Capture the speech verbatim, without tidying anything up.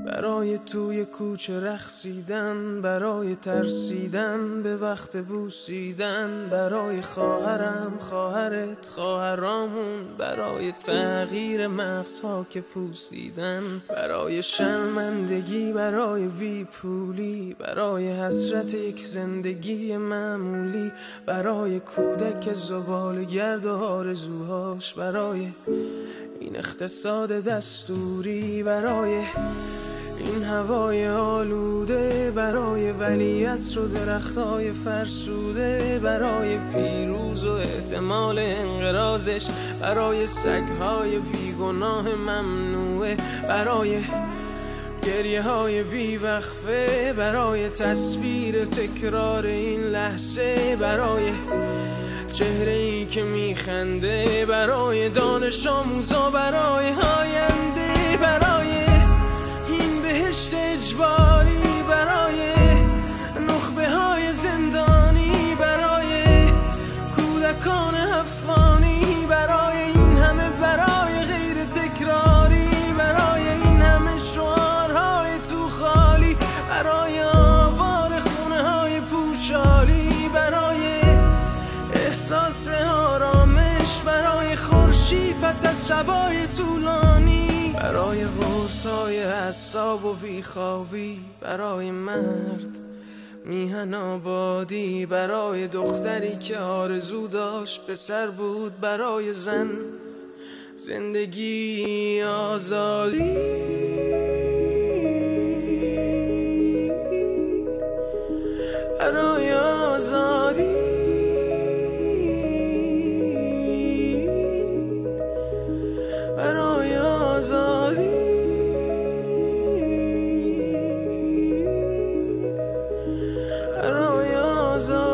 برای توی کوچه رقصیدن، برای ترسیدن به وقت بوسیدن، برای خواهرم خواهرت خواهرامون، برای تغییر مغزها که پوسیدن، برای شرمندگی برای بی پولی، برای حسرت یک زندگی معمولی، برای کودک زباله‌گرد و آرزوهاش، برای این اقتصاد دستوری، برای این هوای آلوده، برای ولیعصر و درختای فرسوده، برای پیروز و احتمال انقراضش، برای سگهای بیگناه ممنوعه، برای گریه های بیوقفه، برای تصویر تکرار این لحظه، برای چهره ای که میخنده، برای دانش آموزا، برای آینده، برای این بهشت اجباری، برای نخبه های زندانی، برای کودکان افغانی، برای این همه برای غیر تکراری، برای این همه شعارهای تو خالی، برای آوار خونه های پوشالی، برای احساس آرامش، برای خورشید پس از شبای طولانی، برای قرصای اعصاب و بیخوابی، برای مرد میهن آبادی، برای دختری که آرزو داشت پسر بود، برای زن زندگی آزادی، برای آزادی، برای آزادی، برای آزادی.